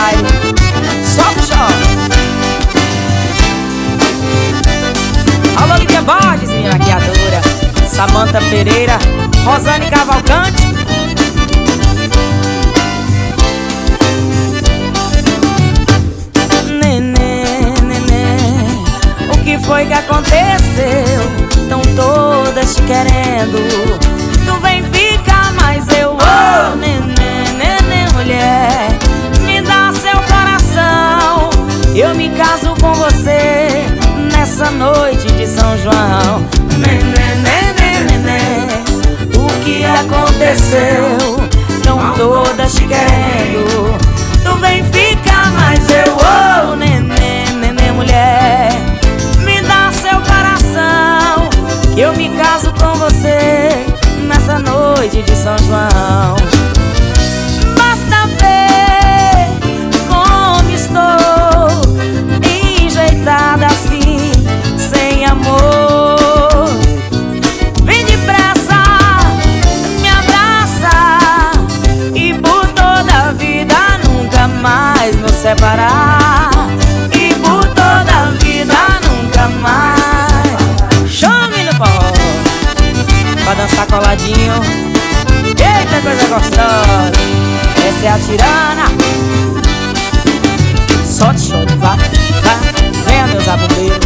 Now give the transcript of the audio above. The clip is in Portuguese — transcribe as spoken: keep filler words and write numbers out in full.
baile. Solta o chão. Alô, Lídia Borges, minha maquiadora, Samanta Pereira, Rosane Cavalcante. Nenê, nenê, o que foi que aconteceu? Tão todas te querendo, tu vem ficar, mas eu oh, nenê, nenê, mulher, me dá seu coração, eu me caso com você nessa noite de São João. Nenê, nenê, nenê, o que aconteceu? Tão todas te querendo, tu vem ficar, mas eu oh, nenê, nenê, mulher, me dá seu coração, eu me caso com você nessa noite de São João. Basta ver como estou, enjeitada assim, sem amor. Vem depressa, me abraça e por toda a vida nunca mais nos separar. E por toda a vida nunca mais. Chame no forró pra dançar coladinho. Eita, coisa gostosa, essa é a tirana. Solte, solte, vá, vá, venha meus abobeiros.